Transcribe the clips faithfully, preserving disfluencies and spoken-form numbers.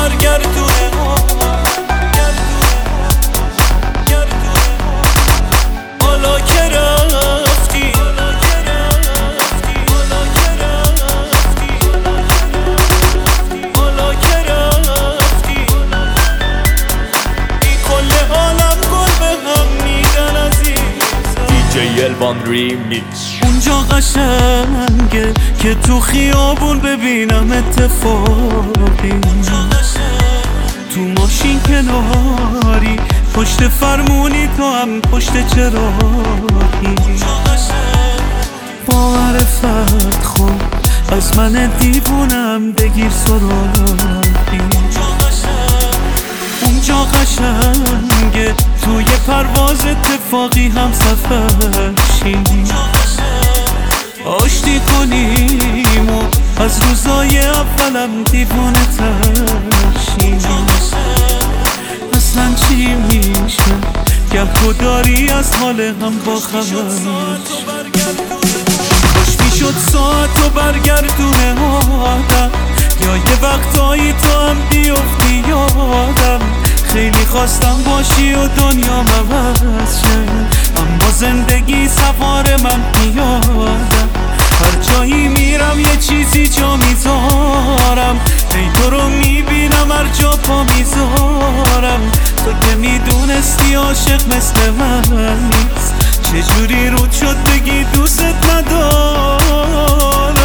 برگردونه حالا که رفتی حالا که رفتی بی کل عالم گل به هم میدن عزیزم. دیجی الوان ریمیکس. اونجا قشنگه که تو خیابون ببینم اتفاقی، تو ماشین کناری پشت فرمونی تو هم پشت چراغی، با معرفت خود از من دیوونم بگیر سراغی. اونجا قشنگه توی پرواز اتفاقی هم سفر شیم، آشتی کنیم و از روزای اولم دیوونه ترشیم. اصلا چی میشه گر تو داری از حال هم با خبر؟ خوش میشد ساعت و برگردونه آدم، یا یه وقتایی تو هم بیفتی یادم. خیلی خواستم باشی و دنیا عوض شه، اما زندگی سوار من میادم. هر جایی میرم یه چیزی جا میذارم، ای تو رو میبینم هر جا پا میذارم. تو که میدونستی عاشق مثل من نیست، چجوری رود شد بگی دوست ندارم؟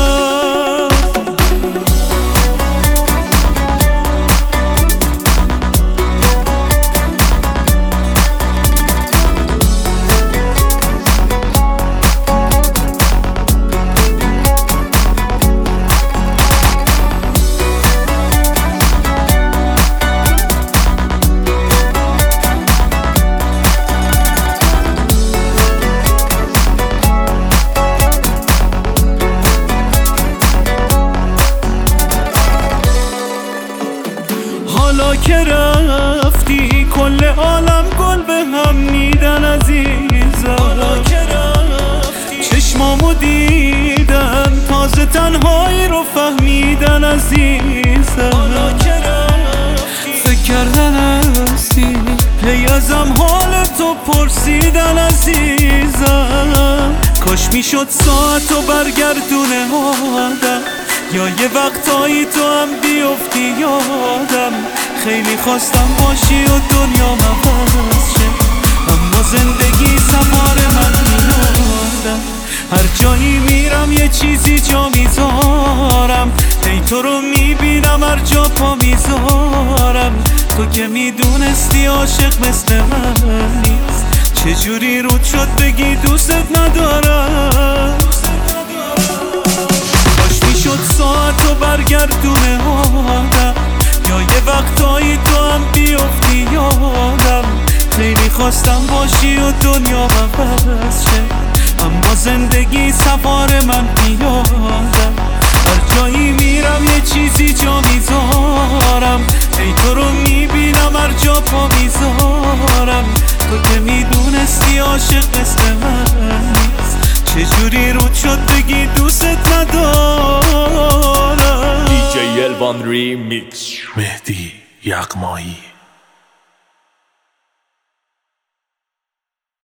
حالا که رفتی کل عالم گل به هم میدن عزیزم. حالا که رفتی چشمامو دیدن تازه تنهایی رو فهمیدن عزیزم. حالا که رفتی فکر کردن هستی هی ازم حال تو پرسیدن عزیزم. کاش میشد ساعت و برگردونه آدم، یا یه وقتایی تو هم بیفتی یادم. خیلی خواستم باشی و دنیا عوض شه، اما زندگی سوار من میادم. هر جایی میرم یه چیزی جا میذارم، ای تو رو میبینم هر جا پا میذارم. تو که میدونستی عاشق مثل من نیست، چجوری رود شد بگی دوست ندارم؟ شد ساعت و برگردونه آدم، یا یه وقتایی تو هم بیفتی یادم. خیلی خواستم باشی و دنیا عوض شه، اما زندگی سوار من میادم. هر جایی میرم یه چیزی جا میذارم، ای تو رو میبینم هر جا پا میذارم. تو که میدونستی عاشق مثل من نیست، چجوری رود شد بگی دوست ندارم؟ دیجی الوان ریمیکس. مهدی یغمایی.